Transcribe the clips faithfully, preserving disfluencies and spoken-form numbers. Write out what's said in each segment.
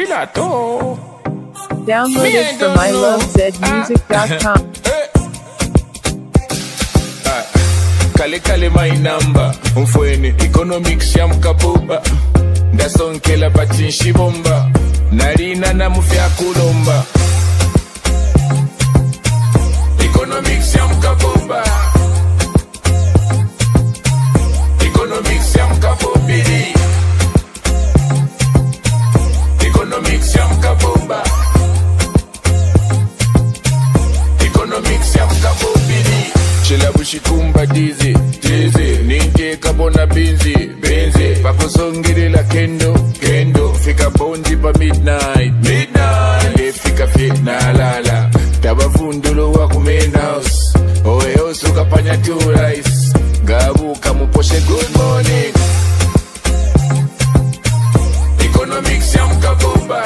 Chilato. Downloaded from I love zed music dot com. Kale kale my number. Mfweni economics ya mkabuba. Ndasonkela bati shibomba. Narina na mufya kulomba. Economics ya mkabuba. Economics ya mkabubiri. Economics ya mkabuba. Economics ya mkabubiri. Chela bushikumba dizi, dizi. Ninke kabona binzi, binzi. Pakusongirila kendo, kendo. Fika bondi pa midnight, midnight. Le fika fit na lala. Tabavundulu wa kumain house. Owe osu kapanya two rice. Gabu kamuposhe good morning. Economics ya mkabuba.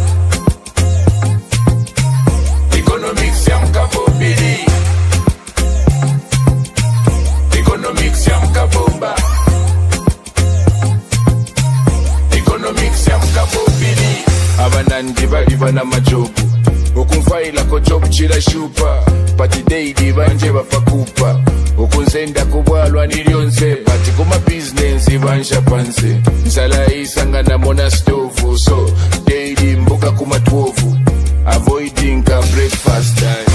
Economics ya mkabubiri. Economics ya mkabuba. Economics ya mkabubiri. Abanandi bali bana majobu. Okunfaila ko job chila shupa. Pati daily banje bafakupa. Okunzenda kubwalwa nilionse. Pati kuma business ibansha panse. Nsala isanga na mona stove. So daily mboka kuma twelve. Avoiding ka breakfast time.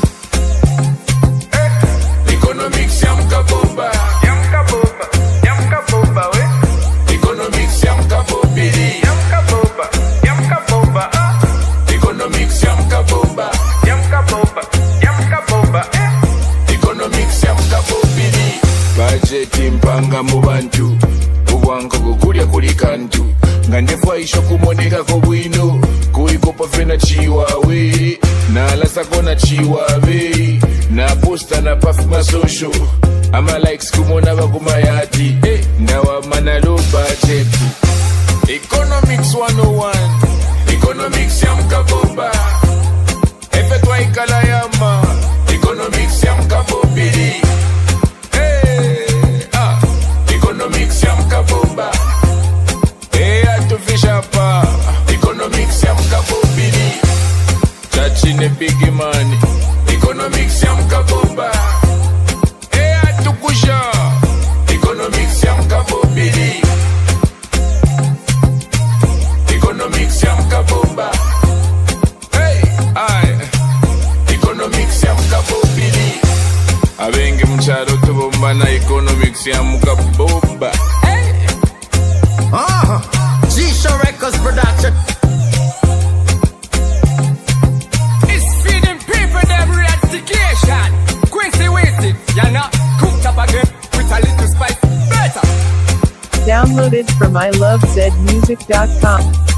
Economics ya mkabuba. Ya mkabuba. Ya mkabuba we. Economics ya mkabubiri. Ya mkabuba. Ya mkabuba. Economics ya mkabuba. Ya mkabuba. Ya mkabuba eh. Economics ya mkabubiri. Budget mpanga mu bantu. Uwango kukulya kuli kantu. Ngandefwa isho kumoneka kubwino. Kuikopa fena chiwawe. Na alasa kona chiwawe. Na posta na puff ma social. Ama likes kumona bakumayati. Eh, ndawa mana low budget. Economics one oh one. Economics ya mkabuba. Efetwa ikala yama. Economics ya mkabubiri. Hey, ah. Economics ya mkabuba. Hey, atufisha pa. Economics ya mkabubiri. Chachine big money. Economics ya mkabuba. Hey, atukusha. Economics ya mkabubiri. Economics ya mkabuba. Hey, aye. Economics ya mkabubiri. Abenge mcharo tubomba na economics ya mkabuba. Hey. Uh-huh. G-Show Records production. It's feeding people them ratification. Quincy wasted, you know. Cooked up again with a little spice. Better. Downloaded from I love zed music dot com.